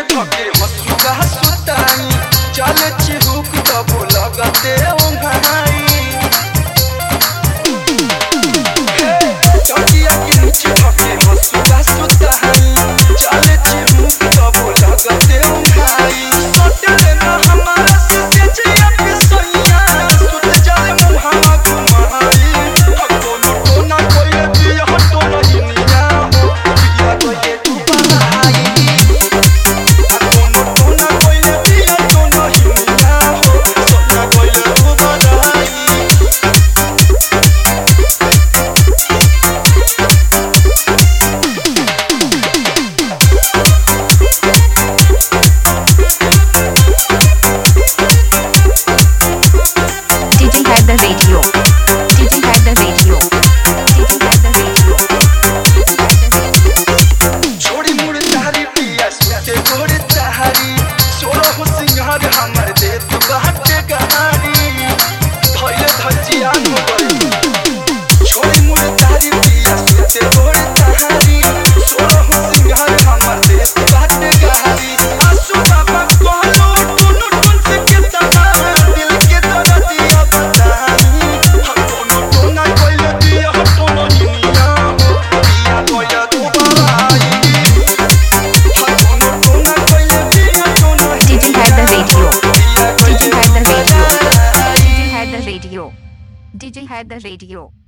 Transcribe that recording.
धके हसुआ सुताई चले चिहुक तब लगते ओंघाई तकिया के नीचे धके हसुआ सुताई चले चिहुक तब लगते ओंघाई सटले ना हमारा से जिया के सैया सुत जाए मुहावा घुमाई कोनो टोना कोई दिया हटो नहीं निया हो पिया कोई तू बनाई कोनो टोना कोई दिया तो नहीं निया हो सोना कोई तू बनाई DJ had the radio. DJ had the radio. DJ had the radio. छोड़ी मुड़ तारी पिया सुते गोड़ तारी सोरो हो सिंगार हमर दे तू बाटे कहानी भइले धजिया नो गई छोड़ी मुड़ तारी पिया सुते गोड़ तारी सोरो हो सिंगार हमर दे तू बाटे कहानी आसू बाबा कहलो टुनु टुन से के तना दिल के दर्दिया बताई हम कोनो टोना कोइले दिया हटो नहीं निया हो पिया कोइले तू बनाई DJ had the radio. DJ had the radio. DJ had the radio. DJ had the radio.